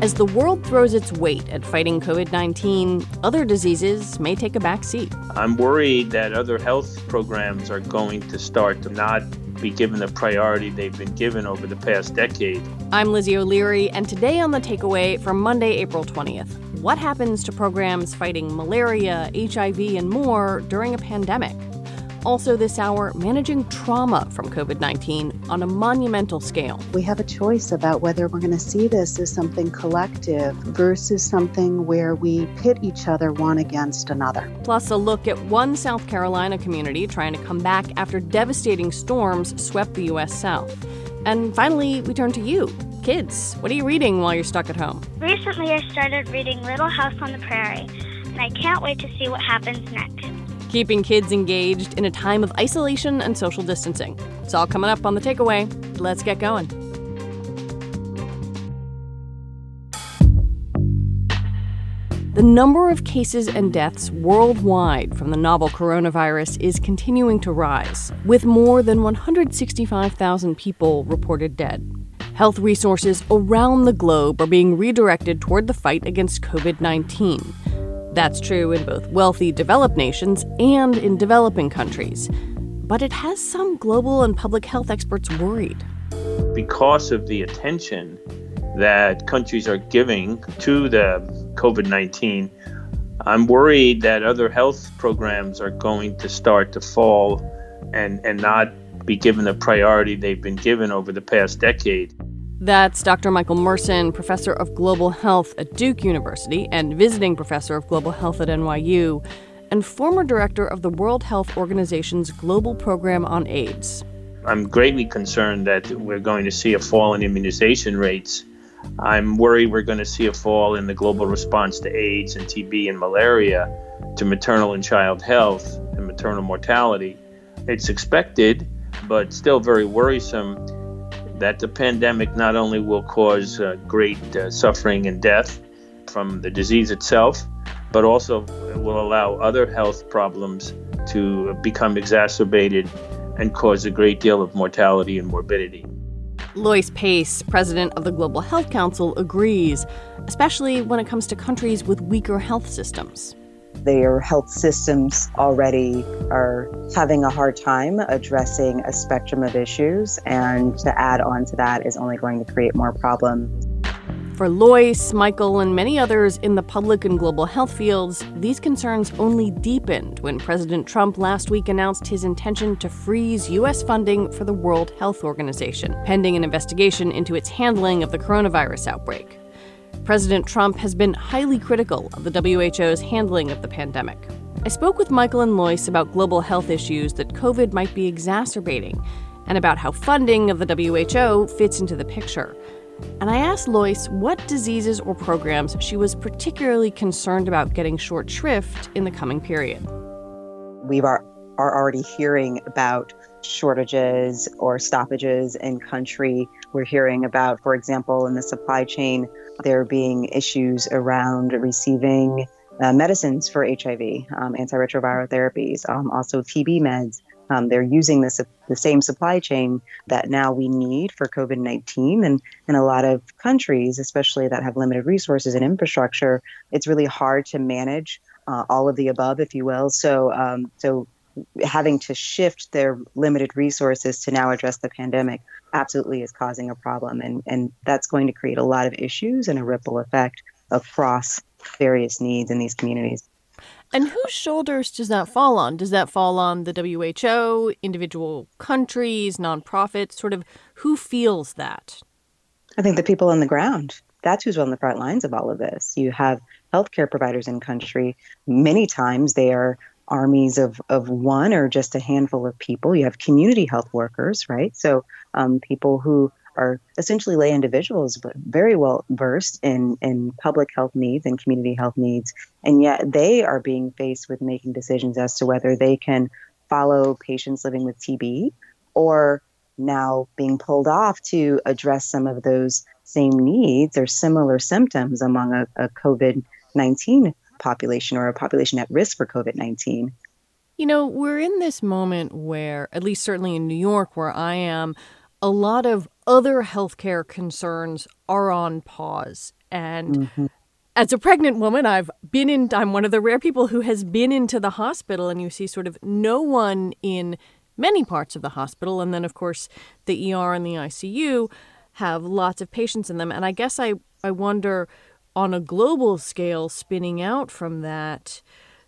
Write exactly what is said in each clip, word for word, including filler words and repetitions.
As the world throws its weight at fighting covid nineteen, other diseases may take a back seat. I'm worried that other health programs are going to start to not be given the priority they've been given over the past decade. I'm Lizzie O'Leary, and today on The Takeaway from Monday, April twentieth, what happens to programs fighting malaria, H I V, and more during a pandemic? Also this hour, managing trauma from covid nineteen on a monumental scale. We have a choice about whether we're going to see this as something collective versus something where we pit each other one against another. Plus a look at one South Carolina community trying to come back after devastating storms swept the U S South. And finally, we turn to you. Kids, what are you reading while you're stuck at home? Recently, I started reading Little House on the Prairie, and I can't wait to see what happens next. Keeping kids engaged in a time of isolation and social distancing. It's all coming up on The Takeaway. Let's get going. The number of cases and deaths worldwide from the novel coronavirus is continuing to rise, with more than one hundred sixty-five thousand people reported dead. Health resources around the globe are being redirected toward the fight against covid nineteen. That's true in both wealthy, developed nations and in developing countries. But it has some global and public health experts worried. Because of the attention that countries are giving to the covid nineteen, I'm worried that other health programs are going to start to fall and, and not be given the priority they've been given over the past decade. That's Doctor Michael Merson, professor of global health at Duke University and visiting professor of global health at N Y U, and former director of the World Health Organization's Global Program on AIDS. I'm greatly concerned that we're going to see a fall in immunization rates. I'm worried we're going to see a fall in the global response to AIDS and T B and malaria, to maternal and child health and maternal mortality. It's expected, but still very worrisome, that the pandemic not only will cause uh, great uh, suffering and death from the disease itself, but also will allow other health problems to become exacerbated and cause a great deal of mortality and morbidity. Lois Pace, president of the Global Health Council, agrees, especially when it comes to countries with weaker health systems. Their health systems already are having a hard time addressing a spectrum of issues, and to add on to that is only going to create more problems. For Lois, Michael, and many others in the public and global health fields, these concerns only deepened when President Trump last week announced his intention to freeze U S funding for the World Health Organization, pending an investigation into its handling of the coronavirus outbreak. President Trump has been highly critical of the W H O's handling of the pandemic. I spoke with Michael and Lois about global health issues that COVID might be exacerbating and about how funding of the W H O fits into the picture. And I asked Lois what diseases or programs she was particularly concerned about getting short shrift in the coming period. We are, are already hearing about shortages or stoppages in country. We're hearing about, for example, in the supply chain, there being issues around receiving uh, medicines for H I V, um, antiretroviral therapies, um, also T B meds. Um, they're using this, the same supply chain that now we need for covid nineteen. And in a lot of countries, especially that have limited resources and infrastructure, it's really hard to manage uh, all of the above, if you will. So, um, so having to shift their limited resources to now address the pandemic absolutely is causing a problem. And, and that's going to create a lot of issues and a ripple effect across various needs in these communities. And whose shoulders does that fall on? Does that fall on the W H O, individual countries, nonprofits? Sort of who feels that? I think the people on the ground. That's who's on the front lines of all of this. You have healthcare providers in country. Many times they are armies of, of one or just a handful of people. You have community health workers, right? So um, people who are essentially lay individuals, but very well versed in, in public health needs and community health needs. And yet they are being faced with making decisions as to whether they can follow patients living with T B or now being pulled off to address some of those same needs or similar symptoms among a, a covid nineteen population or a population at risk for covid nineteen. You know, we're in this moment where, at least certainly in New York, where I am, a lot of other healthcare concerns are on pause. And mm-hmm. as a pregnant woman, I've been in, I'm one of the rare people who has been into the hospital, and you see sort of no one in many parts of the hospital. And then, of course, the E R and the I C U have lots of patients in them. And I guess I, I wonder, on a global scale, spinning out from that,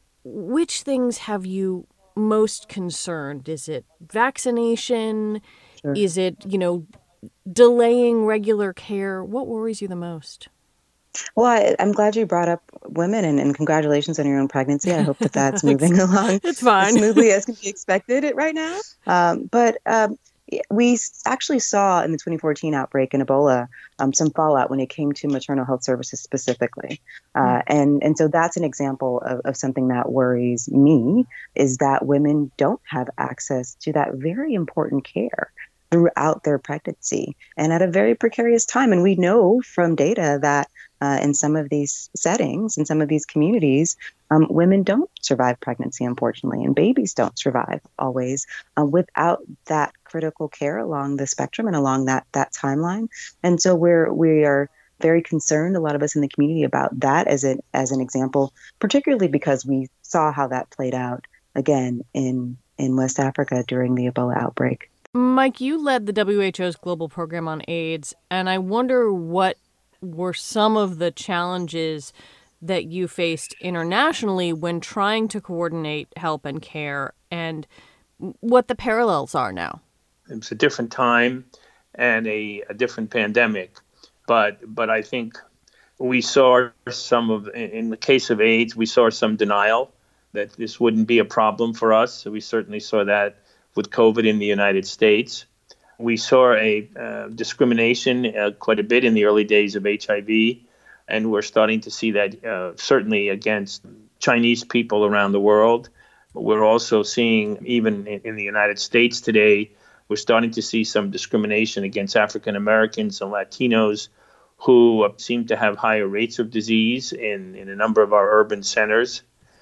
which things have you most concerned? Is it vaccination? Sure. Is it, you know, delaying regular care? What worries you the most? Well, I, I'm glad you brought up women, and, and congratulations on your own pregnancy. I hope that that's moving along it's fine. as smoothly as can be expected right now. Um, but um, we actually saw in the twenty fourteen outbreak in Ebola um, some fallout when it came to maternal health services specifically. Uh, mm. and, and so that's an example of, of something that worries me, is that women don't have access to that very important care throughout their pregnancy and at a very precarious time. And we know from data that uh, in some of these settings, in some of these communities, um, women don't survive pregnancy, unfortunately, and babies don't survive always uh, without that critical care along the spectrum and along that that timeline. And so we're we are very concerned, a lot of us in the community, about that as an as an example, particularly because we saw how that played out again in in West Africa during the Ebola outbreak. Mike, you led the W H O's global program on AIDS, and I wonder what were some of the challenges that you faced internationally when trying to coordinate help and care, and what the parallels are now. It's a different time and a, a different pandemic, but but I think we saw some of, in the case of AIDS, we saw some denial that this wouldn't be a problem for us. So we certainly saw that with COVID in the United States. We saw a uh, discrimination uh, quite a bit in the early days of H I V, and we're starting to see that uh, certainly against Chinese people around the world. But we're also seeing, even in, in the United States today, we're starting to see some discrimination against African Americans and Latinos who seem to have higher rates of disease in, in a number of our urban centers.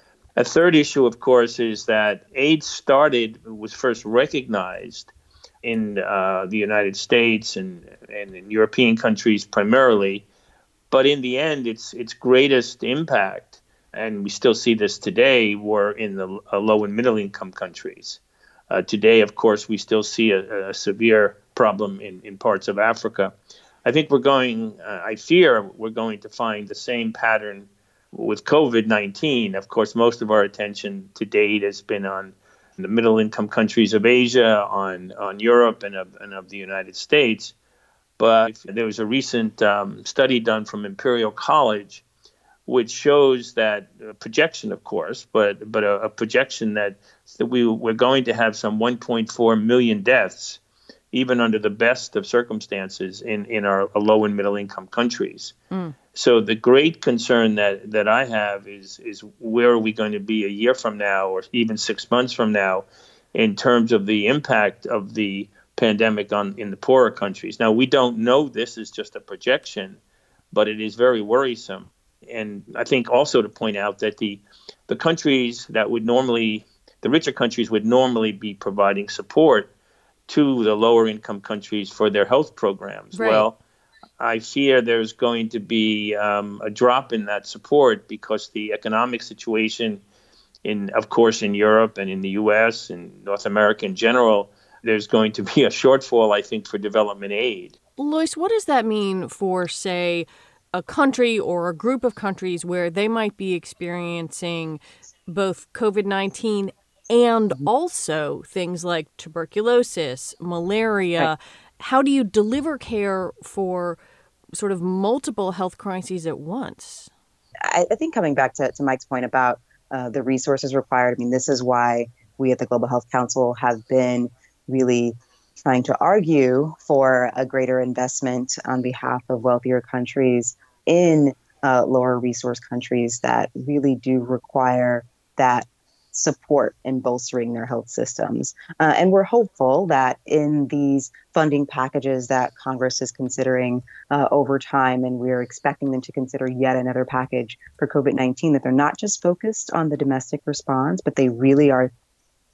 A third issue, of course, is that AIDS started, was first recognized in uh, the United States and, and in European countries primarily. But in the end, its its greatest impact, and we still see this today, were in the uh, low and middle income countries. Uh, today, of course, we still see a, a severe problem in, in parts of Africa. I think we're going, uh, I fear we're going to find the same pattern with COVID nineteen. Of course, most of our attention to date has been on the middle income countries of Asia, on, on Europe, and of, and of the United States. But there was a recent um, study done from Imperial College, which shows that a projection, of course, but but a, a projection that, that we, we're going to have some one point four million deaths, even under the best of circumstances in, in our low and middle income countries. Mm. So the great concern that, that I have is is where are we going to be a year from now or even six months from now in terms of the impact of the pandemic on in the poorer countries. Now, we don't know, this is just a projection, but it is very worrisome. And I think also to point out that the the countries that would normally, the richer countries would normally be providing support to the lower income countries for their health programs. Right. Well, I fear there's going to be um, a drop in that support because the economic situation in, of course, in Europe and in the U S and North America in general, there's going to be a shortfall, I think, for development aid. Lois, what does that mean for, say, a country or a group of countries where they might be experiencing both COVID nineteen and also things like tuberculosis, malaria? Right. How do you deliver care for sort of multiple health crises at once? I, I think coming back to, to Mike's point about uh, the resources required, I mean, this is why we at the Global Health Council have been really trying to argue for a greater investment on behalf of wealthier countries in uh, lower resource countries that really do require that support in bolstering their health systems. Uh, and we're hopeful that in these funding packages that Congress is considering uh, over time, and we're expecting them to consider yet another package for COVID nineteen, that they're not just focused on the domestic response, but they really are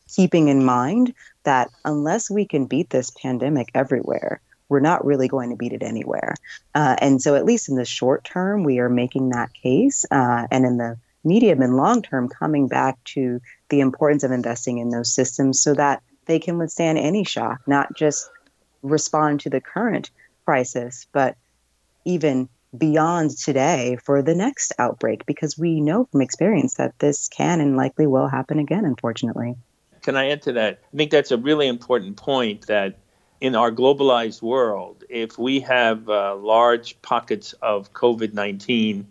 keeping in mind that unless we can beat this pandemic everywhere, we're not really going to beat it anywhere. Uh, and so at least in the short term, we are making that case. Uh, and in the medium and long term, coming back to the importance of investing in those systems so that they can withstand any shock, not just respond to the current crisis, but even beyond today for the next outbreak, because we know from experience that this can and likely will happen again, unfortunately. Can I add to that? I think that's a really important point, that in our globalized world, if we have uh, large pockets of COVID nineteen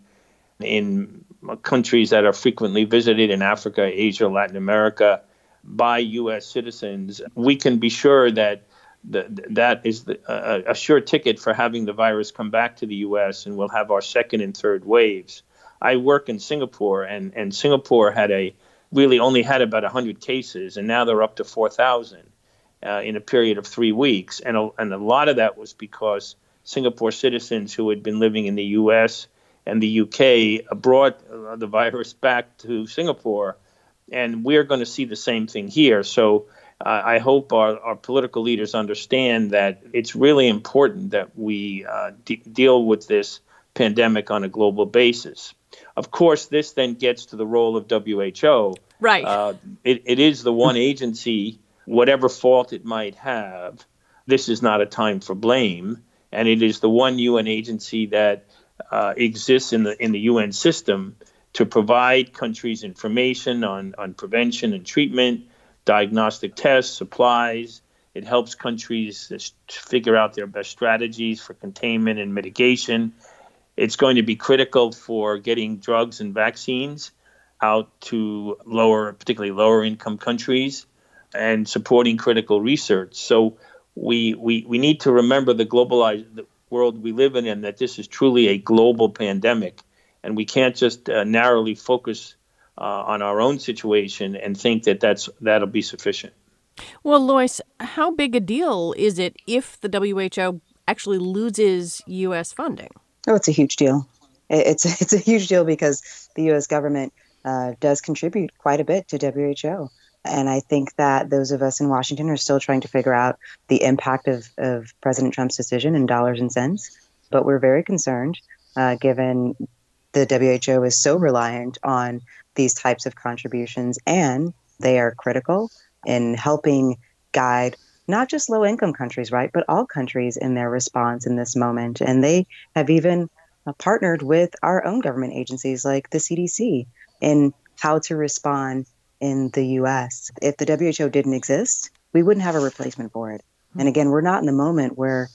in countries that are frequently visited in Africa, Asia, Latin America by U S citizens, we can be sure that the, that is the, uh, a sure ticket for having the virus come back to the U S, and we'll have our second and third waves. I work in Singapore, and, and Singapore had a really only had about one hundred cases, and now they're up to four thousand uh, in a period of three weeks. And a, and a lot of that was because Singapore citizens who had been living in the U S and the U K brought uh, the virus back to Singapore. And we're going to see the same thing here. So uh, I hope our, our political leaders understand that it's really important that we uh, de- deal with this pandemic on a global basis. Of course, this then gets to the role of W H O. Right. Uh, it, it is the one agency, whatever fault it might have, this is not a time for blame. And it is the one U N agency that uh, exists in the in the U N system to provide countries information on, on prevention and treatment, diagnostic tests, supplies. It helps countries figure out their best strategies for containment and mitigation. It's going to be critical for getting drugs and vaccines out to lower, particularly lower income countries, and supporting critical research. So we we, we need to remember the globalized world we live in, and that this is truly a global pandemic. And we can't just uh, narrowly focus uh, on our own situation and think that that's, that'll be sufficient. Well, Lois, how big a deal is it if the W H O actually loses U S funding? Oh, it's a huge deal. It's a, it's a huge deal because the U S government uh, does contribute quite a bit to W H O. And I think that those of us in Washington are still trying to figure out the impact of, of President Trump's decision in dollars and cents. But we're very concerned, uh, given the W H O is so reliant on these types of contributions, and they are critical in helping guide not just low-income countries, right, but all countries in their response in this moment. And they have even uh, partnered with our own government agencies like the C D C in how to respond in the U S. If the W H O didn't exist, we wouldn't have a replacement for it. And again, we're not in the moment where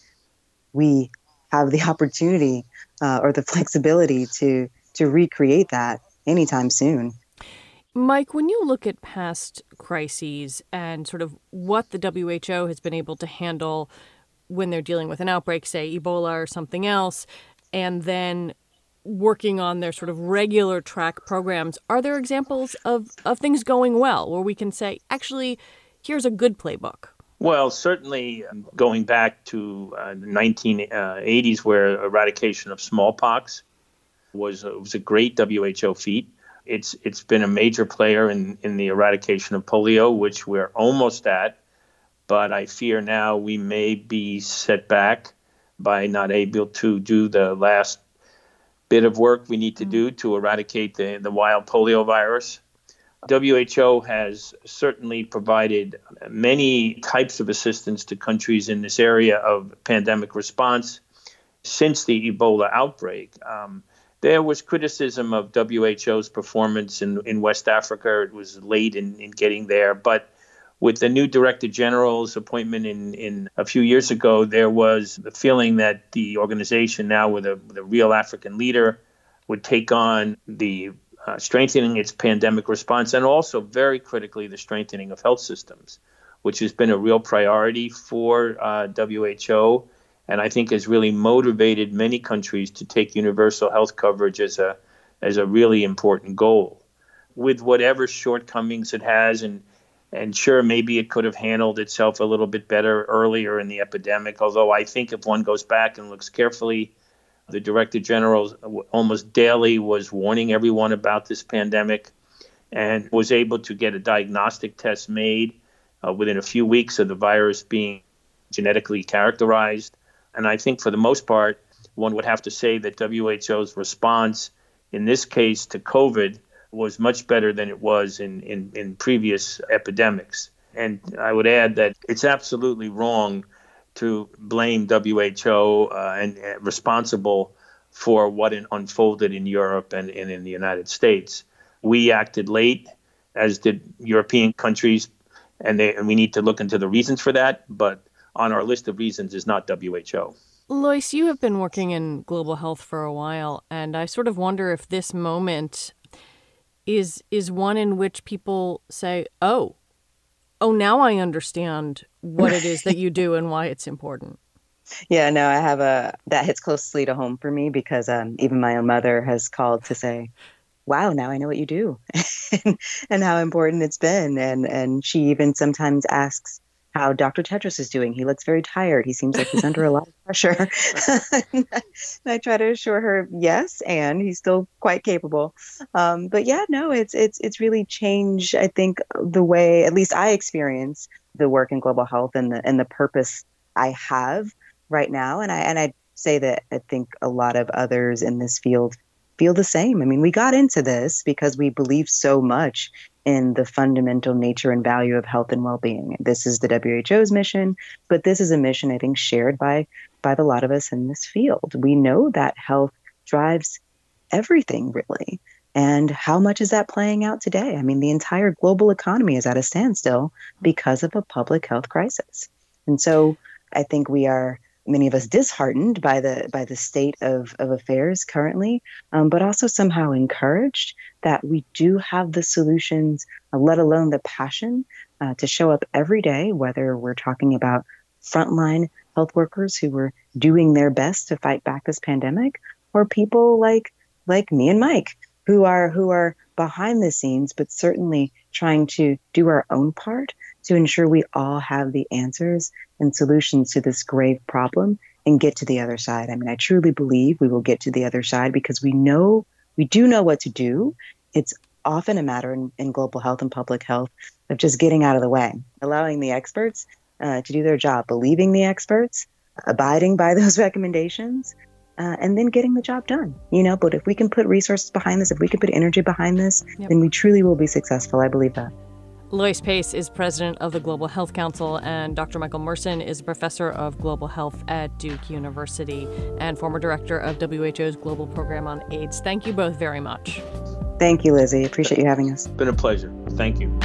we have the opportunity uh, or the flexibility to to recreate that anytime soon. Mike, when you look at past crises and sort of what the W H O has been able to handle when they're dealing with an outbreak, say Ebola or something else, and then working on their sort of regular track programs, are there examples of, of things going well where we can say, actually, here's a good playbook? Well, certainly going back to uh, the nineteen eighties, where eradication of smallpox was, uh, was a great W H O feat. It's it's been a major player in, in the eradication of polio, which we're almost at. But I fear now we may be set back by not able to do the last bit of work we need to do to eradicate the, the wild polio virus. W H O has certainly provided many types of assistance to countries in this area of pandemic response since the Ebola outbreak. Um, there was criticism of W H O's performance in, in West Africa. It was late in, in getting there. But with the new Director General's appointment in, in a few years ago, there was the feeling that the organization now with a, with a real African leader would take on the Uh, strengthening its pandemic response, and also very critically the strengthening of health systems, which has been a real priority for uh, W H O, and I think has really motivated many countries to take universal health coverage as a as a really important goal. With whatever shortcomings it has, and and sure, maybe it could have handled itself a little bit better earlier in the epidemic, although I think if one goes back and looks carefully, the Director General almost daily was warning everyone about this pandemic. and was able to get a diagnostic test made uh, within a few weeks of the virus being genetically characterized. And I think for the most part, one would have to say that W H O's response in this case to COVID was much better than it was in, in, in previous epidemics. And I would add that it's absolutely wrong to blame W H O uh, and uh, responsible for what in, unfolded in Europe and, and in the United States. We acted late, as did European countries, and, they, and we need to look into the reasons for that. But on our list of reasons is not W H O. Lois, you have been working in global health for a while, and I sort of wonder if this moment is is one in which people say, oh, oh, now I understand what it is that you do and why it's important. Yeah, no, I have a, that hits closely to home for me because um, even my own mother has called to say, wow, now I know what you do and, and how important it's been. And, and she even sometimes asks how Doctor Tedros is doing. He looks very tired. He seems like he's under a lot of pressure. And I try to assure her, yes, and he's still quite capable. Um, but yeah, no, it's it's it's really changed, I think, the way, at least I experience the work in global health and the and the purpose I have right now. And I and I say that I think a lot of others in this field feel the same. I mean, we got into this because we believe so much in the fundamental nature and value of health and well-being. This is the W H O's mission, but this is a mission, I think, shared by by the lot of us in this field. We know that health drives everything, really. And how much is that playing out today? I mean, the entire global economy is at a standstill because of a public health crisis. And so I think we are, many of us, disheartened by the by the state of, of affairs currently, um, but also somehow encouraged that we do have the solutions, uh, let alone the passion uh, to show up every day, whether we're talking about frontline health workers who were doing their best to fight back this pandemic, or people like like me and Mike, who are who are behind the scenes, but certainly trying to do our own part to ensure we all have the answers and solutions to this grave problem and get to the other side. I mean, I truly believe we will get to the other side because we know, we do know what to do. It's often a matter in, in global health and public health of just getting out of the way, allowing the experts uh, to do their job, believing the experts, abiding by those recommendations, uh, and then getting the job done. You know, but if we can put resources behind this, if we can put energy behind this, yep. then we truly will be successful. I believe that. Lois Pace is president of the Global Health Council, and Doctor Michael Merson is a professor of global health at Duke University and former director of W H O's Global Program on AIDS. Thank you both very much. Thank you, Lizzie. Appreciate you having us. It's been a pleasure. Thank you.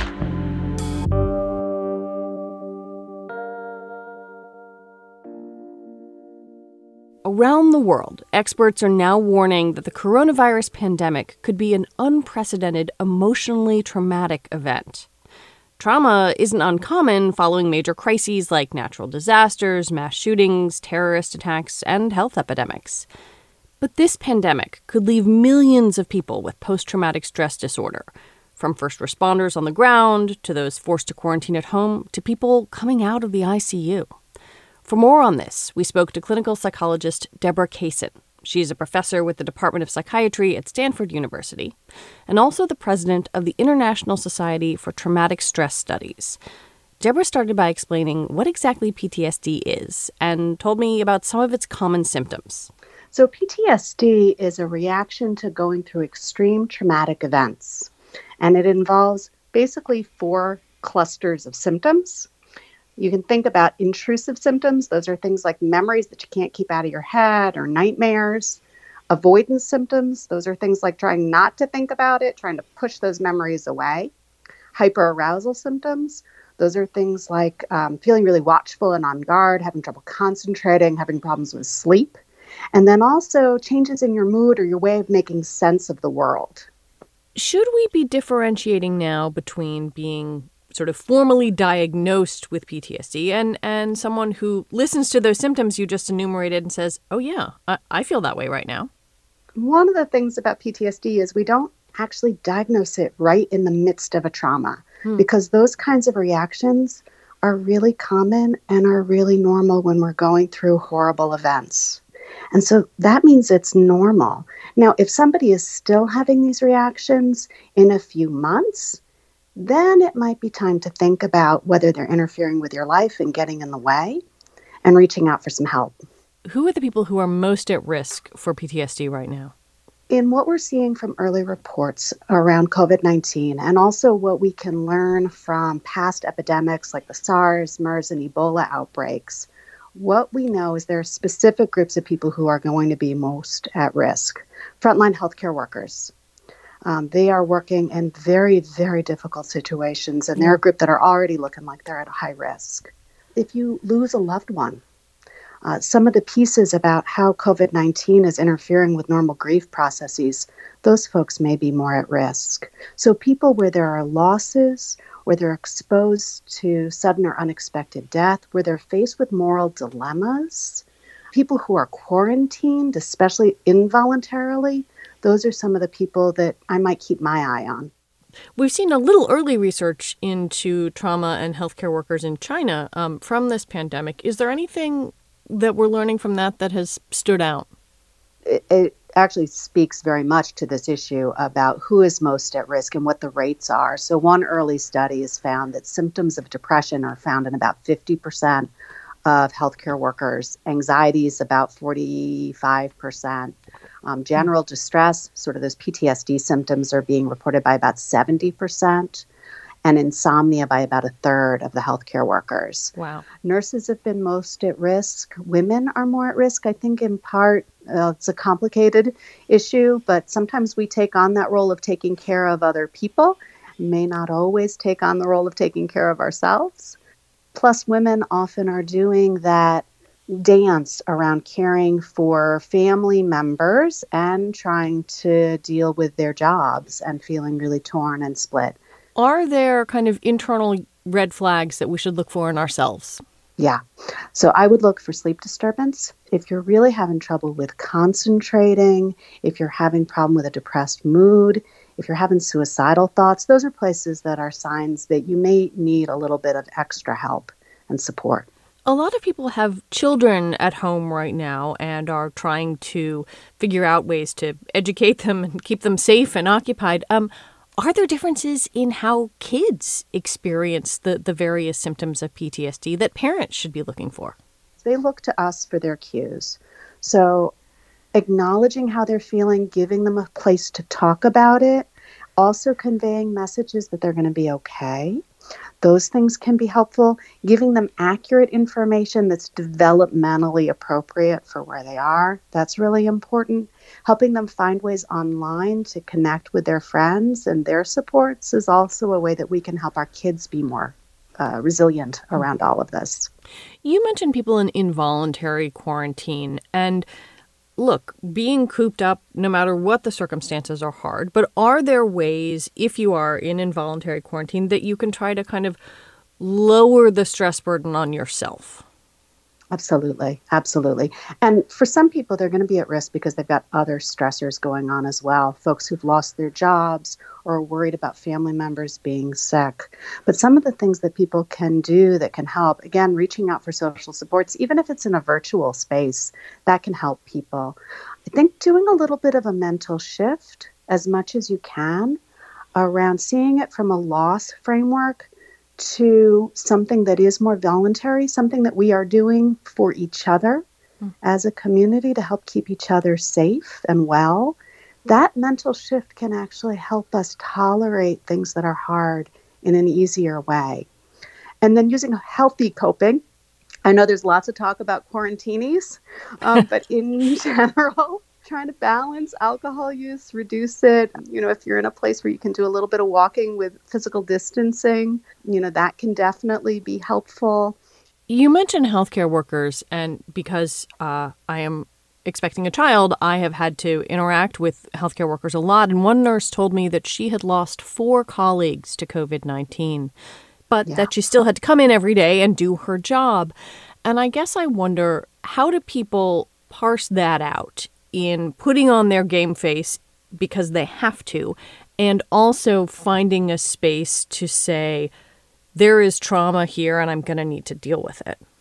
Around the world, experts are now warning that the coronavirus pandemic could be an unprecedented, emotionally traumatic event. Trauma isn't uncommon following major crises like natural disasters, mass shootings, terrorist attacks, and health epidemics. But this pandemic could leave millions of people with post-traumatic stress disorder, from first responders on the ground to those forced to quarantine at home to people coming out of the I C U. For more on this, we spoke to clinical psychologist Deborah Kaysen. She's a professor with the Department of Psychiatry at Stanford University and also the president of the International Society for Traumatic Stress Studies. Deborah started by explaining what exactly P T S D is and told me about some of its common symptoms. So P T S D is a reaction to going through extreme traumatic events, and it involves basically four clusters of symptoms. You can think about intrusive symptoms. Those are things like memories that you can't keep out of your head or nightmares. Avoidance symptoms. Those are things like trying not to think about it, trying to push those memories away. Hyperarousal symptoms. Those are things like um, feeling really watchful and on guard, having trouble concentrating, having problems with sleep. And then also changes in your mood or your way of making sense of the world. Should we be differentiating now between being sort of formally diagnosed with P T S D and, and someone who listens to those symptoms you just enumerated and says, oh, yeah, I, I feel that way right now? One of the things about P T S D is we don't actually diagnose it right in the midst of a trauma hmm. because those kinds of reactions are really common and are really normal when we're going through horrible events. And so that means it's normal. Now, if somebody is still having these reactions in a few months, then it might be time to think about whether they're interfering with your life and getting in the way and reaching out for some help. Who are the people who are most at risk for P T S D right now? In what we're seeing from early reports around COVID nineteen, and also what we can learn from past epidemics like the SARS, MERS, and Ebola outbreaks, what we know is there are specific groups of people who are going to be most at risk. Frontline healthcare workers. Um, they are working in very, very difficult situations, and they're a group that are already looking like they're at a high risk. If you lose a loved one, Uh, some of the pieces about how COVID nineteen is interfering with normal grief processes, those folks may be more at risk. So people where there are losses, where they're exposed to sudden or unexpected death, where they're faced with moral dilemmas, people who are quarantined, especially involuntarily, those are some of the people that I might keep my eye on. We've seen a little early research into trauma and healthcare workers in China um, from this pandemic. Is there anything that we're learning from that that has stood out? It, it actually speaks very much to this issue about who is most at risk and what the rates are. So one early study has found that symptoms of depression are found in about fifty percent of healthcare workers. Anxiety is about forty-five percent. Um, general distress, sort of those P T S D symptoms, are being reported by about seventy percent. And insomnia by about a third of the healthcare workers. Wow. Nurses have been most at risk. Women are more at risk. I think in part uh, it's a complicated issue, but sometimes we take on that role of taking care of other people, may not always take on the role of taking care of ourselves. Plus, women often are doing that dance around caring for family members and trying to deal with their jobs and feeling really torn and split. Are there kind of internal red flags that we should look for in ourselves? Yeah. So I would look for sleep disturbance. If you're really having trouble with concentrating, if you're having problem with a depressed mood, if you're having suicidal thoughts, those are places that are signs that you may need a little bit of extra help and support. A lot of people have children at home right now and are trying to figure out ways to educate them and keep them safe and occupied. Um, Are there differences in how kids experience the, the various symptoms of P T S D that parents should be looking for? They look to us for their cues. So acknowledging how they're feeling, giving them a place to talk about it, also conveying messages that they're going to be okay. Those things can be helpful. Giving them accurate information that's developmentally appropriate for where they are, that's really important. Helping them find ways online to connect with their friends and their supports is also a way that we can help our kids be more uh, resilient around all of this. You mentioned people in involuntary quarantine. And look, being cooped up, no matter what the circumstances, are hard. But are there ways, if you are in involuntary quarantine, that you can try to kind of lower the stress burden on yourself? Absolutely. Absolutely. And for some people, they're going to be at risk because they've got other stressors going on as well. Folks who've lost their jobs or are worried about family members being sick. But some of the things that people can do that can help, again, reaching out for social supports, even if it's in a virtual space, that can help people. I think doing a little bit of a mental shift as much as you can around seeing it from a loss framework to something that is more voluntary, something that we are doing for each other mm. as a community to help keep each other safe and well. That mental shift can actually help us tolerate things that are hard in an easier way. And then using healthy coping. I know there's lots of talk about quarantinis, um, but in general, trying to balance alcohol use, reduce it. You know, if you're in a place where you can do a little bit of walking with physical distancing, you know, that can definitely be helpful. You mentioned healthcare workers, and because uh, I am expecting a child, I have had to interact with healthcare workers a lot. And one nurse told me that she had lost four colleagues to COVID nineteen, but yeah. that she still had to come in every day and do her job. And I guess I wonder, how do people parse that out in putting on their game face because they have to, and also finding a space to say, there is trauma here and I'm going to need to deal with it?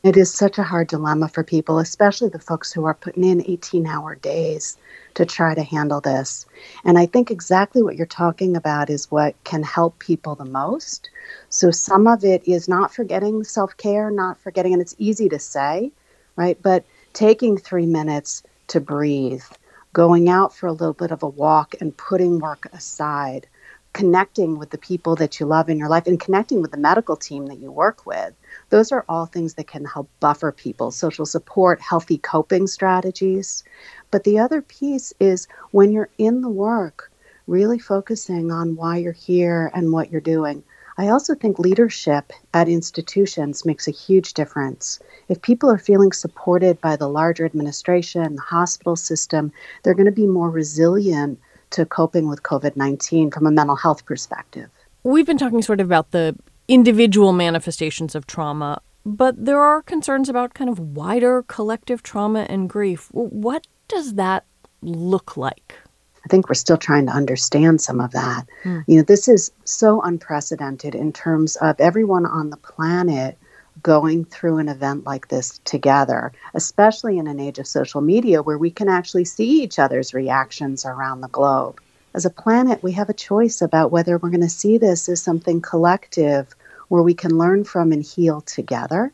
It is such a hard dilemma for people, especially the folks who are putting in eighteen-hour days to try to handle this. And I think exactly what you're talking about is what can help people the most. So some of it is not forgetting self-care, not forgetting, and it's easy to say, right? But taking three minutes to breathe, going out for a little bit of a walk and putting work aside, connecting with the people that you love in your life and connecting with the medical team that you work with. Those are all things that can help buffer people, social support, healthy coping strategies. But the other piece is when you're in the work, really focusing on why you're here and what you're doing. I also think leadership at institutions makes a huge difference. If people are feeling supported by the larger administration, the hospital system, they're going to be more resilient to coping with COVID nineteen from a mental health perspective. We've been talking sort of about the individual manifestations of trauma, but there are concerns about kind of wider collective trauma and grief. What does that look like? I think we're still trying to understand some of that. Mm. You know, this is so unprecedented in terms of everyone on the planet going through an event like this together, especially in an age of social media where we can actually see each other's reactions around the globe. As a planet, we have a choice about whether we're going to see this as something collective where we can learn from and heal together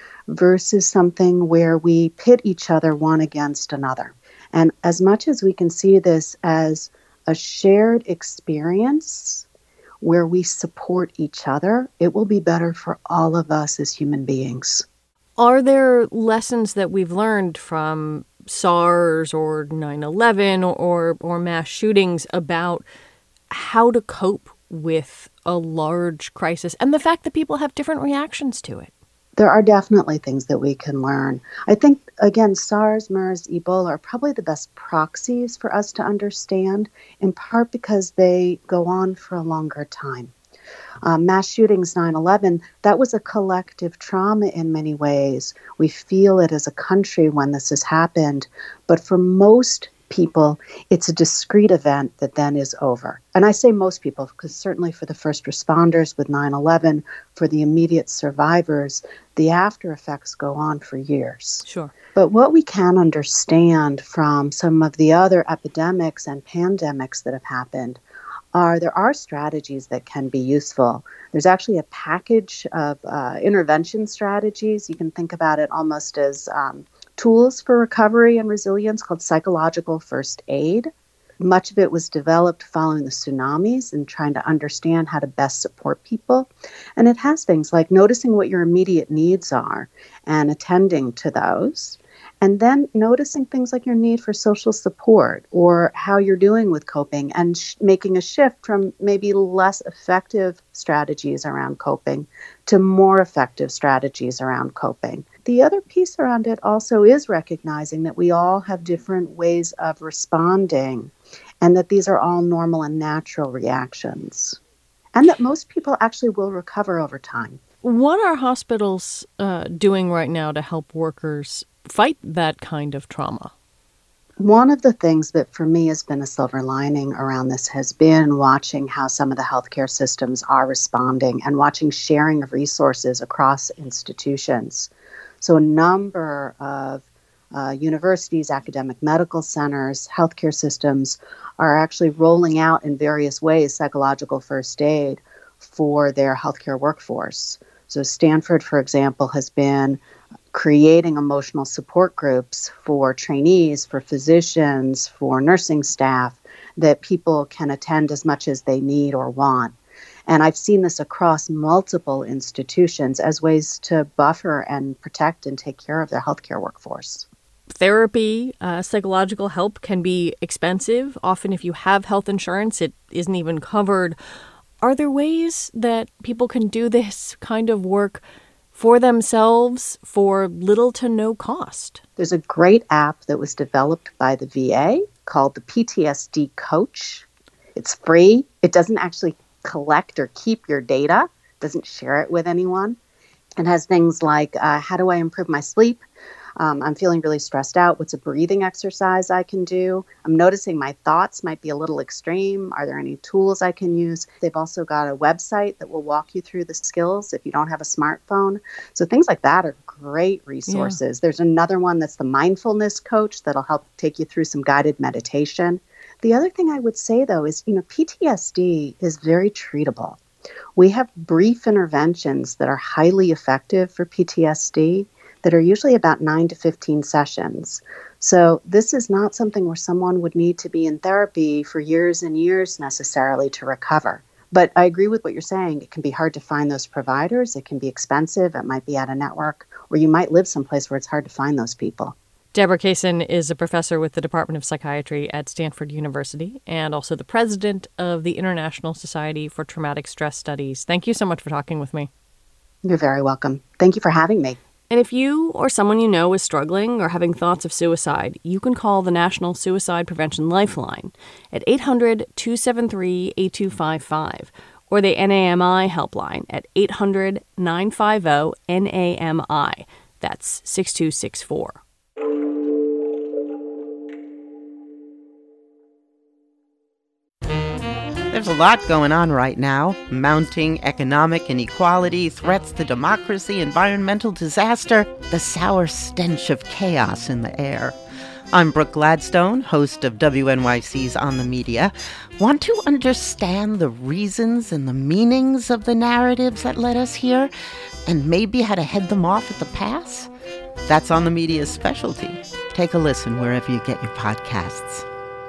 versus something where we pit each other one against another. And as much as we can see this as a shared experience where we support each other, it will be better for all of us as human beings. Are there lessons that we've learned from SARS or nine eleven or, or, or mass shootings about how to cope with a large crisis and the fact that people have different reactions to it? There are definitely things that we can learn. I think, again, SARS, MERS, Ebola are probably the best proxies for us to understand, in part because they go on for a longer time. Um, mass shootings, nine eleven, that was a collective trauma in many ways. We feel it as a country when this has happened, but for most people, it's a discrete event that then is over. And I say most people, because certainly for the first responders with nine eleven, for the immediate survivors, the after effects go on for years. Sure. But what we can understand from some of the other epidemics and pandemics that have happened are there are strategies that can be useful. There's actually a package of uh, intervention strategies. You can think about it almost as um, tools for recovery and resilience called psychological first aid. Much of it was developed following the tsunamis and trying to understand how to best support people. And it has things like noticing what your immediate needs are and attending to those. And then noticing things like your need for social support or how you're doing with coping and sh- making a shift from maybe less effective strategies around coping to more effective strategies around coping. The other piece around it also is recognizing that we all have different ways of responding and that these are all normal and natural reactions and that most people actually will recover over time. What are hospitals uh, doing right now to help workers fight that kind of trauma? One of the things that for me has been a silver lining around this has been watching how some of the healthcare systems are responding and watching sharing of resources across institutions. So a number of uh, universities, academic medical centers, healthcare systems are actually rolling out in various ways psychological first aid for their healthcare workforce. So Stanford, for example, has been creating emotional support groups for trainees, for physicians, for nursing staff that people can attend as much as they need or want. And I've seen this across multiple institutions as ways to buffer and protect and take care of their healthcare workforce. Therapy, uh, psychological help can be expensive. Often if you have health insurance, it isn't even covered. Are there ways that people can do this kind of work for themselves for little to no cost? There's a great app that was developed by the V A called the P T S D Coach. It's free. It doesn't actually collect or keep your data, doesn't share it with anyone. It has things like, uh, how do I improve my sleep? Um, I'm feeling really stressed out. What's a breathing exercise I can do? I'm noticing my thoughts might be a little extreme. Are there any tools I can use? They've also got a website that will walk you through the skills if you don't have a smartphone. So things like that are great resources. Yeah. There's another one that's the mindfulness coach that'll help take you through some guided meditation. The other thing I would say, though, is, you know, P T S D is very treatable. We have brief interventions that are highly effective for P T S D that are usually about nine to fifteen sessions. So this is not something where someone would need to be in therapy for years and years necessarily to recover. But I agree with what you're saying. It can be hard to find those providers. It can be expensive. It might be at a network, or you might live someplace where it's hard to find those people. Deborah Kaysen is a professor with the Department of Psychiatry at Stanford University and also the president of the International Society for Traumatic Stress Studies. Thank you so much for talking with me. You're very welcome. Thank you for having me. And if you or someone you know is struggling or having thoughts of suicide, you can call the National Suicide Prevention Lifeline at eight hundred, two seven three, eight two five five or the N A M I helpline at eight hundred, nine five zero, N A M I. That's six two six four. There's a lot going on right now. Mounting economic inequality, threats to democracy, environmental disaster, the sour stench of chaos in the air. I'm Brooke Gladstone, host of W N Y C's On the Media. Want to understand the reasons and the meanings of the narratives that led us here, and maybe how to head them off at the pass? That's On the Media's specialty. Take a listen wherever you get your podcasts.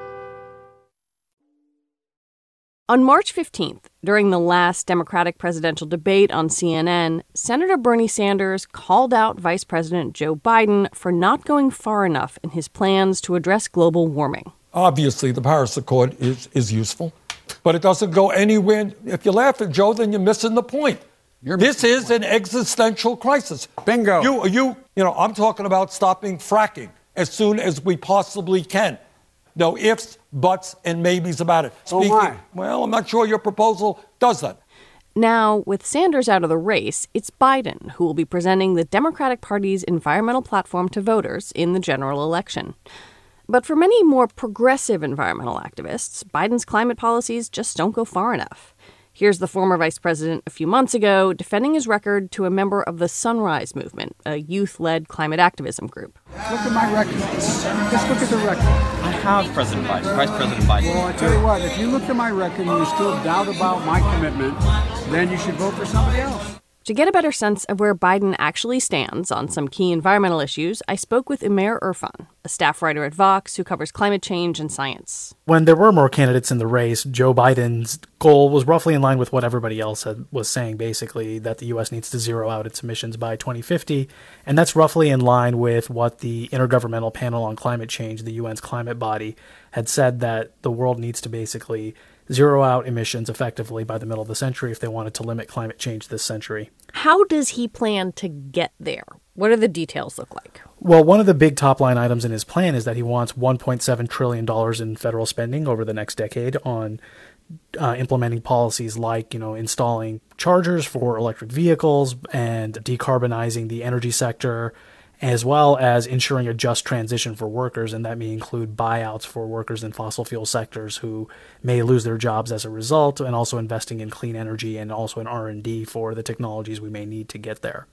On March fifteenth, during the last Democratic presidential debate on C N N, Senator Bernie Sanders called out Vice President Joe Biden for not going far enough in his plans to address global warming. Obviously, the Paris Accord is, is useful, but it doesn't go anywhere. If you laugh at Joe, then you're missing the point. You're this is an existential crisis. Bingo. You, you, you know, I'm talking about stopping fracking as soon as we possibly can. No ifs, buts, and maybes about it. Speaking, oh my. Well, I'm not sure your proposal does that. Now, with Sanders out of the race, it's Biden who will be presenting the Democratic Party's environmental platform to voters in the general election. But for many more progressive environmental activists, Biden's climate policies just don't go far enough. Here's the former vice president a few months ago defending his record to a member of the Sunrise Movement, a youth-led climate activism group. Look at my record. Just look at the record. I have President Biden, Vice President Biden. Well, I tell you what, if you look at my record and you still doubt about my commitment, then you should vote for somebody else. To get a better sense of where Biden actually stands on some key environmental issues, I spoke with Umair Irfan, a staff writer at Vox who covers climate change and science. When there were more candidates in the race, Joe Biden's goal was roughly in line with what everybody else had, was saying, basically, that the U S needs to zero out its emissions by twenty fifty. And that's roughly in line with what the Intergovernmental Panel on Climate Change, the U N's climate body, had said, that the world needs to basically zero out emissions effectively by the middle of the century if they wanted to limit climate change this century. How does he plan to get there? What do the details look like? Well, one of the big top-line items in his plan is that he wants one point seven trillion dollars in federal spending over the next decade on uh, implementing policies like, you know, installing chargers for electric vehicles and decarbonizing the energy sector, as well as ensuring a just transition for workers, and that may include buyouts for workers in fossil fuel sectors who may lose their jobs as a result, and also investing in clean energy and also in R and D for the technologies we may need to get there.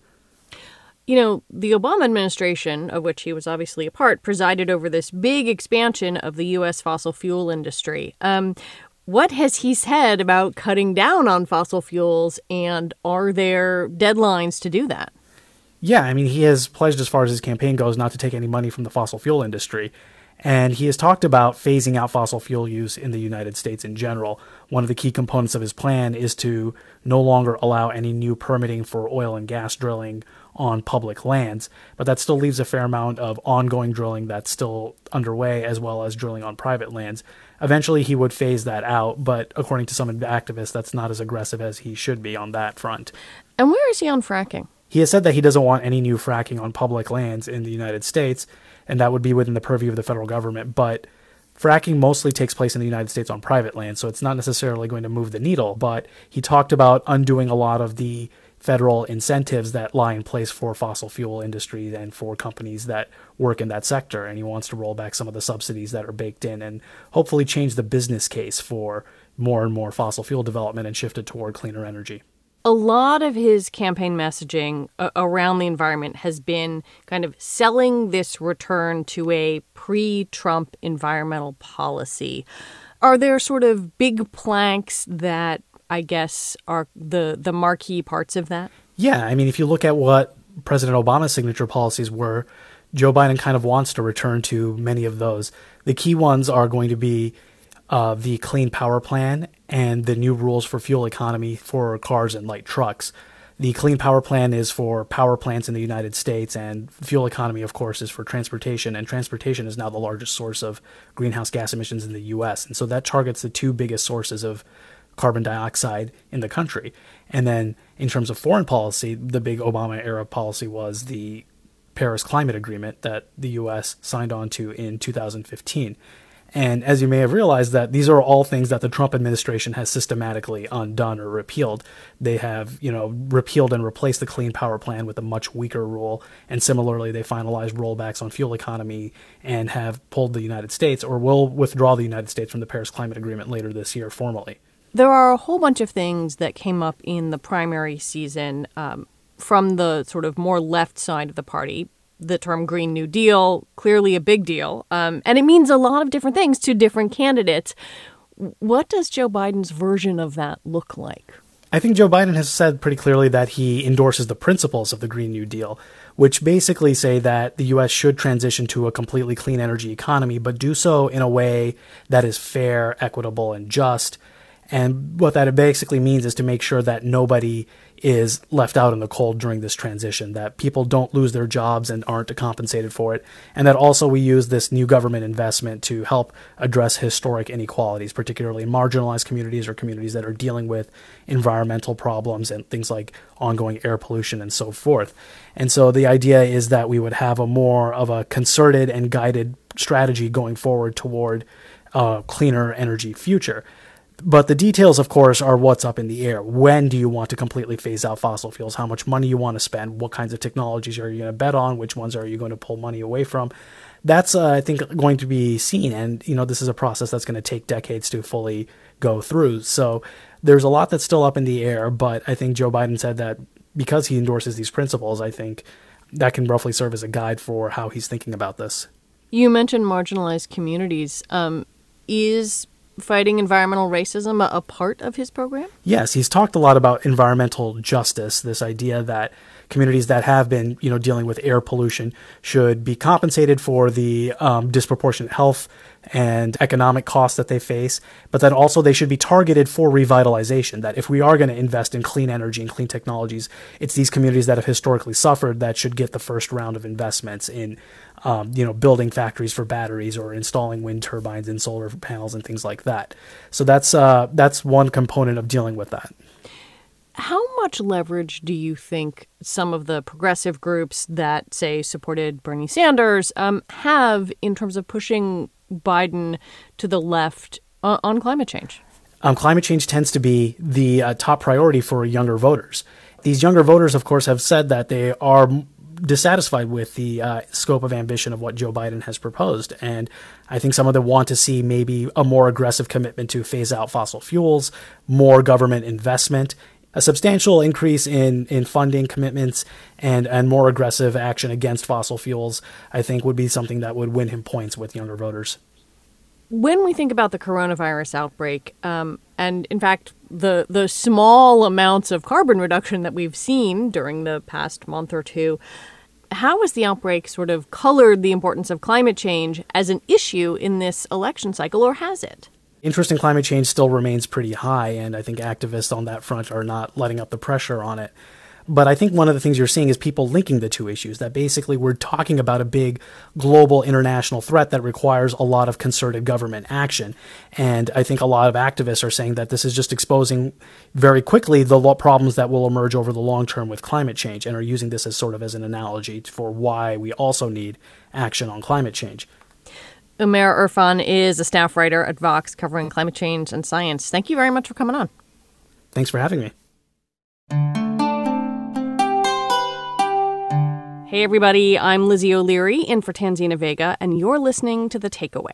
You know, the Obama administration, of which he was obviously a part, presided over this big expansion of the U S fossil fuel industry. Um, what has he said about cutting down on fossil fuels, and are there deadlines to do that? Yeah, I mean, he has pledged, as far as his campaign goes, not to take any money from the fossil fuel industry. And he has talked about phasing out fossil fuel use in the United States in general. One of the key components of his plan is to no longer allow any new permitting for oil and gas drilling on public lands. But that still leaves a fair amount of ongoing drilling that's still underway, as well as drilling on private lands. Eventually, he would phase that out, but according to some activists, that's not as aggressive as he should be on that front. And where is he on fracking? He has said that he doesn't want any new fracking on public lands in the United States, and that would be within the purview of the federal government. But fracking mostly takes place in the United States on private land, so it's not necessarily going to move the needle. But he talked about undoing a lot of the federal incentives that lie in place for fossil fuel industry and for companies that work in that sector. And he wants to roll back some of the subsidies that are baked in and hopefully change the business case for more and more fossil fuel development and shift it toward cleaner energy. A lot of his campaign messaging uh, around the environment has been kind of selling this return to a pre-Trump environmental policy. Are there sort of big planks that I guess are the, the marquee parts of that? Yeah, I mean, if you look at what President Obama's signature policies were, Joe Biden kind of wants to return to many of those. The key ones are going to be uh, the Clean Power Plan and the new rules for fuel economy for cars and light trucks. The Clean Power Plan is for power plants in the United States, and fuel economy, of course, is for transportation. And transportation is now the largest source of greenhouse gas emissions in the U S. And so that targets the two biggest sources of carbon dioxide in the country. And then in terms of foreign policy, the big Obama-era policy was the Paris Climate Agreement that the U S signed on to in two thousand fifteen. And as you may have realized, that these are all things that the Trump administration has systematically undone or repealed. They have, you know, repealed and replaced the Clean Power Plan with a much weaker rule. And similarly, they finalized rollbacks on fuel economy and have pulled the United States, or will withdraw the United States from the Paris Climate Agreement later this year formally. There are a whole bunch of things that came up in the primary season um, from the sort of more left side of the party. The term Green New Deal, clearly a big deal. Um, and it means a lot of different things to different candidates. What does Joe Biden's version of that look like? I think Joe Biden has said pretty clearly that he endorses the principles of the Green New Deal, which basically say that the U S should transition to a completely clean energy economy, but do so in a way that is fair, equitable, and just. And what that basically means is to make sure that nobody is left out in the cold during this transition, that people don't lose their jobs and aren't compensated for it, and that also we use this new government investment to help address historic inequalities, particularly in marginalized communities or communities that are dealing with environmental problems and things like ongoing air pollution and so forth. And so the idea is that we would have a more of a concerted and guided strategy going forward toward a cleaner energy future. But the details, of course, are what's up in the air. When do you want to completely phase out fossil fuels? How much money you want to spend? What kinds of technologies are you going to bet on? Which ones are you going to pull money away from? That's, uh, I think, going to be seen. And, you know, this is a process that's going to take decades to fully go through. So there's a lot that's still up in the air. But I think Joe Biden said that because he endorses these principles, I think that can roughly serve as a guide for how he's thinking about this. You mentioned marginalized communities. Um, is fighting environmental racism a, a part of his program? Yes, he's talked a lot about environmental justice, this idea that communities that have been, you know, dealing with air pollution should be compensated for the um, disproportionate health and economic costs that they face, but that also they should be targeted for revitalization, that if we are going to invest in clean energy and clean technologies, it's these communities that have historically suffered that should get the first round of investments in, um, you know, building factories for batteries or installing wind turbines and solar panels and things like that. So that's uh, that's one component of dealing with that. How much leverage do you think some of the progressive groups that, say, supported Bernie Sanders um, have in terms of pushing Biden to the left uh, on climate change? Um, climate change tends to be the uh, top priority for younger voters. These younger voters, of course, have said that they are dissatisfied with the uh, scope of ambition of what Joe Biden has proposed. And I think some of them want to see maybe a more aggressive commitment to phase out fossil fuels, more government investment, a substantial increase in, in funding commitments, and, and more aggressive action against fossil fuels, I think would be something that would win him points with younger voters. When we think about the coronavirus outbreak, um, and in fact, the the small amounts of carbon reduction that we've seen during the past month or two, how has the outbreak sort of colored the importance of climate change as an issue in this election cycle, or has it? Interest in climate change still remains pretty high, and I think activists on that front are not letting up the pressure on it. But I think one of the things you're seeing is people linking the two issues, that basically we're talking about a big global international threat that requires a lot of concerted government action. And I think a lot of activists are saying that this is just exposing very quickly the problems that will emerge over the long term with climate change, and are using this as sort of as an analogy for why we also need action on climate change. Umair Irfan is a staff writer at Vox covering climate change and science. Thank you very much for coming on. Thanks for having me. Hey everybody, I'm Lizzie O'Leary in for Tanzina Vega, and you're listening to The Takeaway.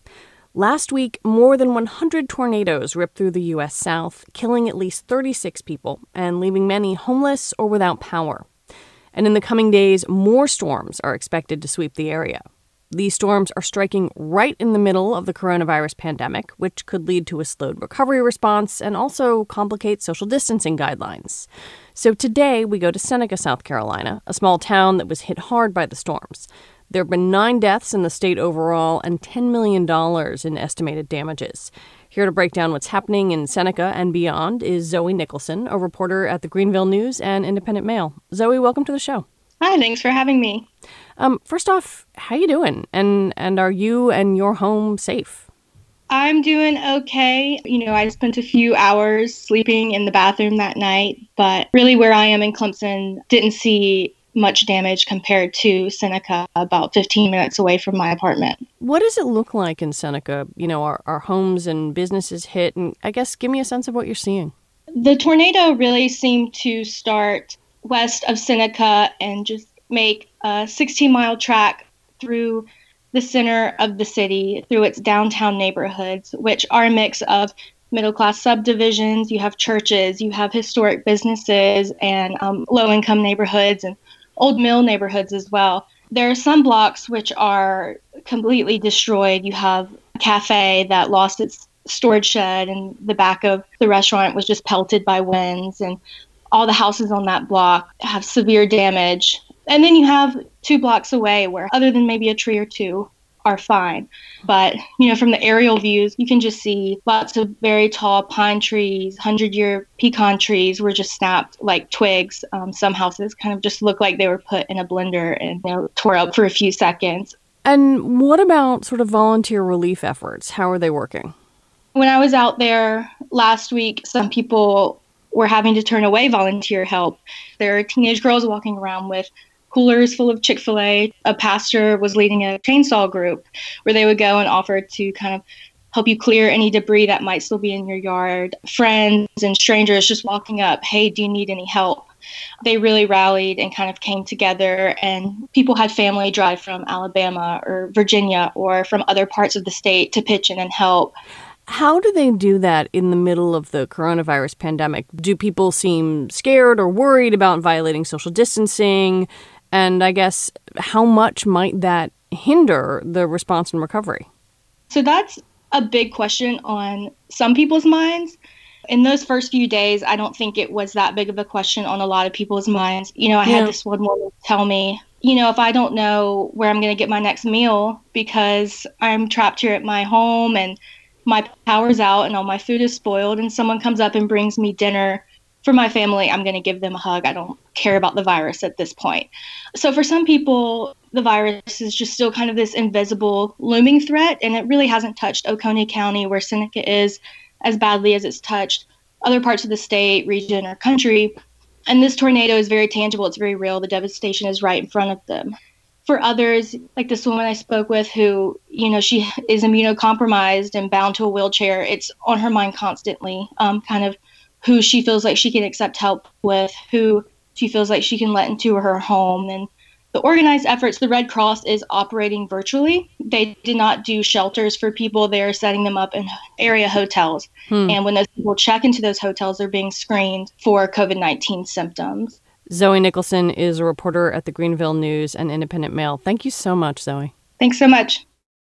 Last week, more than one hundred tornadoes ripped through the U S South, killing at least thirty-six people and leaving many homeless or without power. And in the coming days, more storms are expected to sweep the area. These storms are striking right in the middle of the coronavirus pandemic, which could lead to a slowed recovery response and also complicate social distancing guidelines. So today we go to Seneca, South Carolina, a small town that was hit hard by the storms. There have been nine deaths in the state overall and ten million dollars in estimated damages. Here to break down what's happening in Seneca and beyond is Zoe Nicholson, a reporter at the Greenville News and Independent Mail. Zoe, welcome to the show. Hi, thanks for having me. Um, first off, how you doing? And and are you and your home safe? I'm doing okay. You know, I spent a few hours sleeping in the bathroom that night, but really where I am in Clemson didn't see much damage compared to Seneca, about fifteen minutes away from my apartment. What does it look like in Seneca? You know, are, are homes and businesses hit? And I guess give me a sense of what you're seeing. The tornado really seemed to start west of Seneca and just make a sixteen-mile track through the center of the city, through its downtown neighborhoods, which are a mix of middle-class subdivisions. You have churches, you have historic businesses, and um, low-income neighborhoods, and old mill neighborhoods as well. There are some blocks which are completely destroyed. You have a cafe that lost its storage shed, and the back of the restaurant was just pelted by winds, and all the houses on that block have severe damage. And then you have two blocks away where, other than maybe a tree or two, are fine. But, you know, from the aerial views, you can just see lots of very tall pine trees, hundred-year pecan trees were just snapped like twigs. Um, some houses kind of just look like they were put in a blender and, you know, tore up for a few seconds. And what about sort of volunteer relief efforts? How are they working? When I was out there last week, some people were having to turn away volunteer help. There are teenage girls walking around with coolers full of Chick-fil-A. A pastor was leading a chainsaw group where they would go and offer to kind of help you clear any debris that might still be in your yard. Friends and strangers just walking up, hey, do you need any help? They really rallied and kind of came together, and people had family drive from Alabama or Virginia or from other parts of the state to pitch in and help. How do they do that in the middle of the coronavirus pandemic? Do people seem scared or worried about violating social distancing? And I guess how much might that hinder the response and recovery? So that's a big question on some people's minds. In those first few days, I don't think it was that big of a question on a lot of people's minds. You know, I yeah. had this one woman tell me, you know, if I don't know where I'm going to get my next meal because I'm trapped here at my home and my power's out and all my food is spoiled and someone comes up and brings me dinner for my family, I'm going to give them a hug. I don't care about the virus at this point. So for some people, the virus is just still kind of this invisible looming threat, and it really hasn't touched Oconee County, where Seneca is, as badly as it's touched other parts of the state, region, or country. And this tornado is very tangible. It's very real. The devastation is right in front of them. For others, like this woman I spoke with who, you know, she is immunocompromised and bound to a wheelchair, it's on her mind constantly, um, kind of who she feels like she can accept help with, who she feels like she can let into her home. And the organized efforts, the Red Cross is operating virtually. They did not do shelters for people. They are setting them up in area hotels. Hmm. And when those people check into those hotels, they're being screened for covid nineteen symptoms. Zoe Nicholson is a reporter at the Greenville News and Independent Mail. Thank you so much, Zoe. Thanks so much.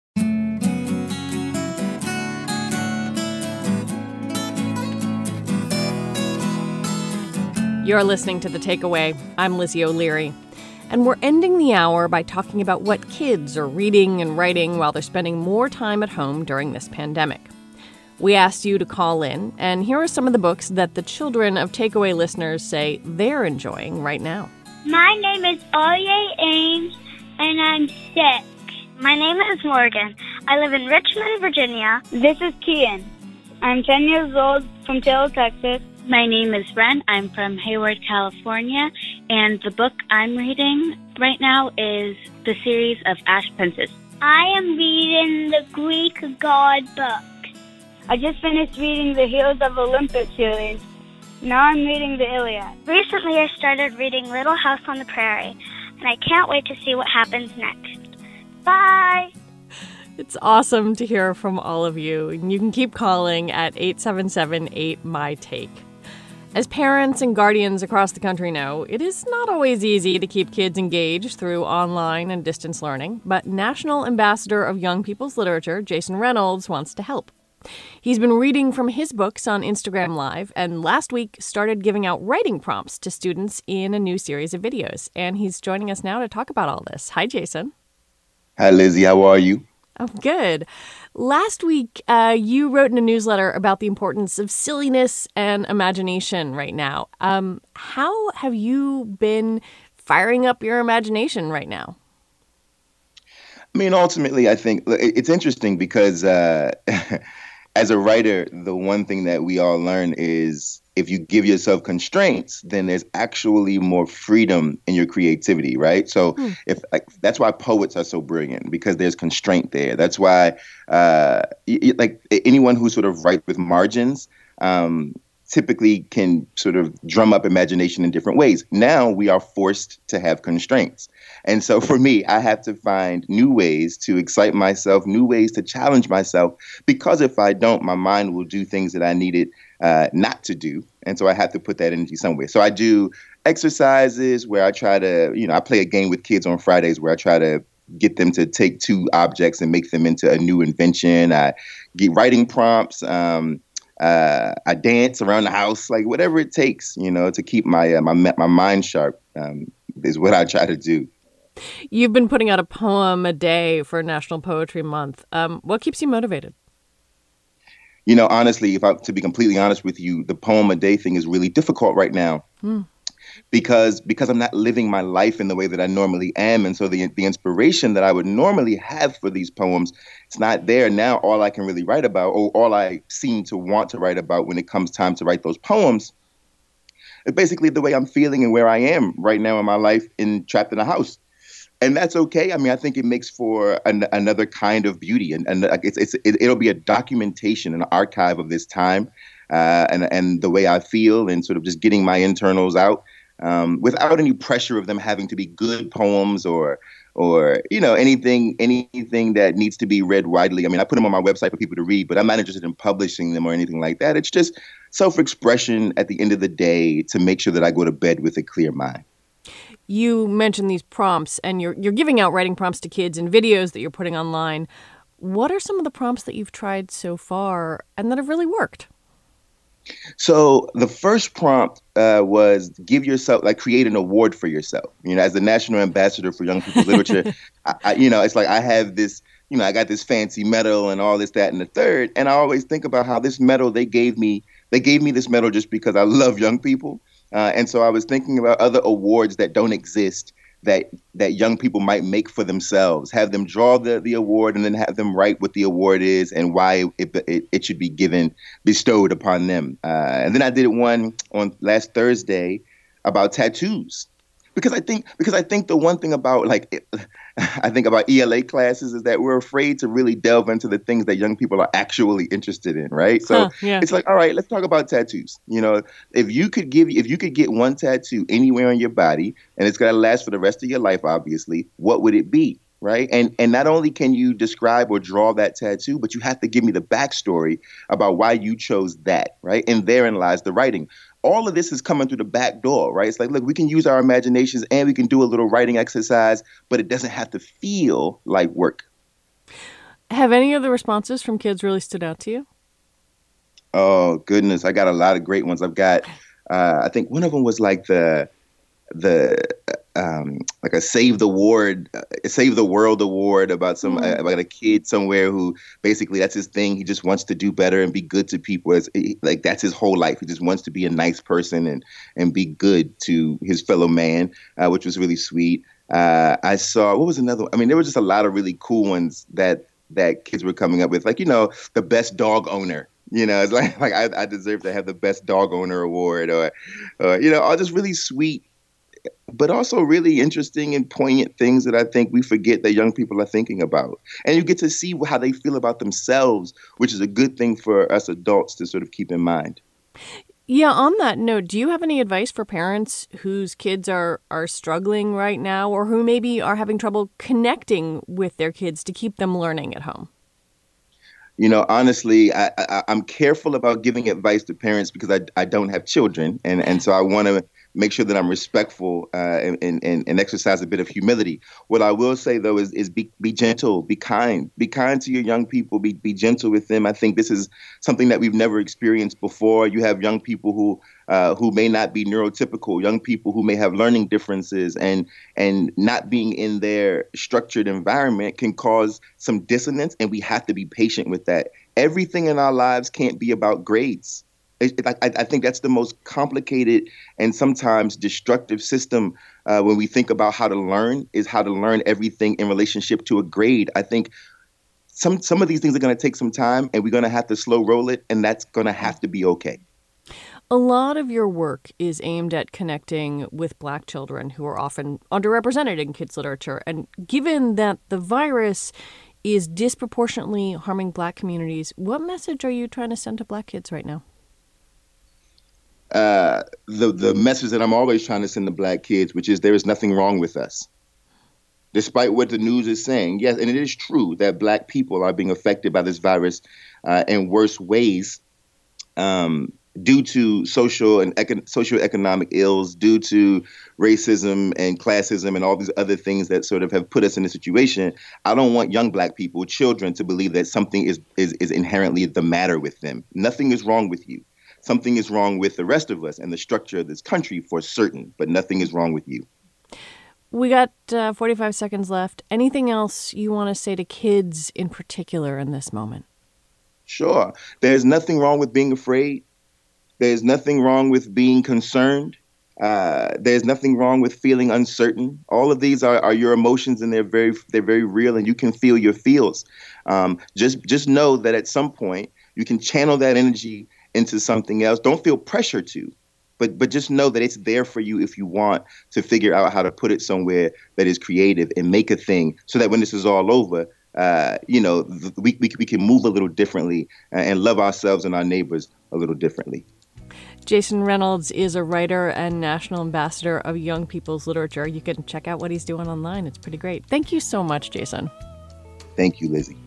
You're listening to The Takeaway. I'm Lizzie O'Leary. And we're ending the hour by talking about what kids are reading and writing while they're spending more time at home during this pandemic. We asked you to call in, and here are some of the books that the children of Takeaway listeners say they're enjoying right now. My name is Aye Ames, and I'm six. My name is Morgan. I live in Richmond, Virginia. This is Kian. I'm ten years old from Taylor, Texas. My name is Ren. I'm from Hayward, California, and the book I'm reading right now is the series of Ash Princess. I am reading the Greek God book. I just finished reading the Heroes of Olympus series. Now I'm reading the Iliad. Recently I started reading Little House on the Prairie. and I can't wait to see what happens next. Bye! It's awesome to hear from all of you. And you can keep calling at eight seven seven eight M Y Take. As parents and guardians across the country know, it is not always easy to keep kids engaged through online and distance learning, but National Ambassador of Young People's Literature, Jason Reynolds, wants to help. He's been reading from his books on Instagram Live, and last week started giving out writing prompts to students in a new series of videos. And he's joining us now to talk about all this. Hi, Jason. Hi, Lizzie. How are you? I'm good. Last week, uh, you wrote in a newsletter about the importance of silliness and imagination right now. Um, how have you been firing up your imagination right now? I mean, ultimately, I think it's interesting because uh, as a writer, the one thing that we all learn is if you give yourself constraints, then there's actually more freedom in your creativity, right? So hmm. if like, that's why poets are so brilliant, because there's constraint there. That's why uh, y- like anyone who sort of writes with margins um, typically can sort of drum up imagination in different ways. Now we are forced to have constraints. And so for me, I have to find new ways to excite myself, new ways to challenge myself, because if I don't, my mind will do things that I needed uh, not to do. And so I have to put that energy somewhere. So I do exercises where I try to, you know, I play a game with kids on Fridays where I try to get them to take two objects and make them into a new invention. I get writing prompts. Um, uh, I dance around the house, like whatever it takes, you know, to keep my uh, my my mind sharp um, is what I try to do. You've been putting out a poem a day for National Poetry Month. Um, what keeps you motivated? You know, honestly, if I to be completely honest with you, the poem a day thing is really difficult right now hmm. because because I'm not living my life in the way that I normally am. And so the the inspiration that I would normally have for these poems, it's not there. Now all I can really write about, or all I seem to want to write about when it comes time to write those poems, is basically the way I'm feeling and where I am right now in my life, in trapped in a house. And that's okay. I mean, I think it makes for an, another kind of beauty, and, and it's, it's, it, it'll be a documentation, an archive of this time, uh, and and the way I feel, and sort of just getting my internals out um, without any pressure of them having to be good poems or or you know anything anything that needs to be read widely. I mean, I put them on my website for people to read, but I'm not interested in publishing them or anything like that. It's just self-expression at the end of the day to make sure that I go to bed with a clear mind. You mentioned these prompts, and you're you're giving out writing prompts to kids in videos that you're putting online. What are some of the prompts that you've tried so far and that have really worked? So the first prompt uh, was give yourself, like create an award for yourself. You know, as the National Ambassador for Young People's Literature, I, I, you know, it's like I have this, you know, I got this fancy medal and all this, that, and the third. And I always think about how this medal, they gave me, they gave me this medal just because I love young people. Uh, and so I was thinking about other awards that don't exist that that young people might make for themselves, have them draw the, the award and then have them write what the award is and why it, it, it should be given, bestowed upon them. Uh, and then I did one on last Thursday about tattoos. Because I think because I think the one thing about like I think about E L A classes is that we're afraid to really delve into the things that young people are actually interested in, right? So huh, yeah. It's like, all right, let's talk about tattoos. You know, if you could give if you could get one tattoo anywhere on your body and it's gonna last for the rest of your life, obviously, what would it be? Right. And and not only can you describe or draw that tattoo, but you have to give me the backstory about why you chose that. Right. And therein lies the writing. All of this is coming through the back door. Right. It's like, look, we can use our imaginations and we can do a little writing exercise, but it doesn't have to feel like work. Have any of the responses from kids really stood out to you? Oh, goodness. I got a lot of great ones. I've got uh, I think one of them was like the the um, like a Save the World, uh, Save the World award about some mm-hmm. uh, about a kid somewhere who basically that's his thing. He just wants to do better and be good to people. It's, it, like that's his whole life. He just wants to be a nice person and and be good to his fellow man, uh, which was really sweet. Uh, I saw what was another. I mean, there were just a lot of really cool ones that that kids were coming up with, like, you know, the best dog owner. You know, it's like like I, I deserve to have the best dog owner award, or, or you know, all just really sweet, but also really interesting and poignant things that I think we forget that young people are thinking about. And you get to see how they feel about themselves, which is a good thing for us adults to sort of keep in mind. Yeah, on that note, do you have any advice for parents whose kids are, are struggling right now or who maybe are having trouble connecting with their kids to keep them learning at home? You know, honestly, I, I, I'm careful about giving advice to parents because I, I don't have children. And, and so I want to make sure that I'm respectful uh, and, and, and exercise a bit of humility. What I will say, though, is, is be, be gentle, be kind, be kind to your young people, be, be gentle with them. I think this is something that we've never experienced before. You have young people who uh, who may not be neurotypical, young people who may have learning differences, and and not being in their structured environment can cause some dissonance. And we have to be patient with that. Everything in our lives can't be about grades. It, it, I, I think that's the most complicated and sometimes destructive system uh, when we think about how to learn, is how to learn everything in relationship to a grade. I think some some of these things are going to take some time, and we're going to have to slow roll it, and that's going to have to be okay. A lot of your work is aimed at connecting with Black children who are often underrepresented in kids' literature. And given that the virus is disproportionately harming Black communities, what message are you trying to send to Black kids right now? Uh, the the message that I'm always trying to send to Black kids, which is there is nothing wrong with us, despite what the news is saying. Yes, and it is true that Black people are being affected by this virus uh, in worse ways um, due to social and econ- socioeconomic ills, due to racism and classism and all these other things that sort of have put us in a situation. I don't want young Black people, children, to believe that something is is, is inherently the matter with them. Nothing is wrong with you. Something is wrong with the rest of us and the structure of this country for certain, but nothing is wrong with you. We got uh, forty-five seconds left. Anything else you want to say to kids in particular in this moment? Sure. There's nothing wrong with being afraid. There's nothing wrong with being concerned. Uh, there's nothing wrong with feeling uncertain. All of these are, are your emotions, and they're very they're very real, and you can feel your feels. Um, just just know that at some point you can channel that energy into something else. Don't feel pressure to, but but just know that it's there for you if you want to figure out how to put it somewhere that is creative and make a thing, so that when this is all over, uh, you know, th- we, we we can move a little differently and love ourselves and our neighbors a little differently. Jason Reynolds is a writer and national ambassador of Young People's Literature. You can check out what he's doing online. It's pretty great. Thank you so much, Jason. Thank you, Lizzie.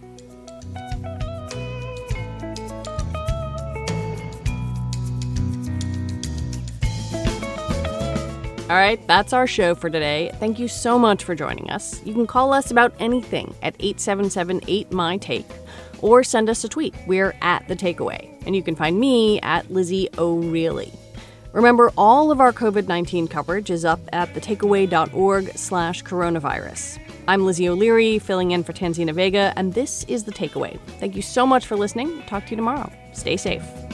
All right, that's our show for today. Thank you so much for joining us. You can call us about anything at eight seven seven eight M Y T A K E or send us a tweet. We're at The Takeaway. And you can find me at Lizzie O'Reilly. Remember, all of our covid nineteen coverage is up at thetakeaway.org slash coronavirus. I'm Lizzie O'Leary, filling in for Tanzina Vega, and this is The Takeaway. Thank you so much for listening. Talk to you tomorrow. Stay safe.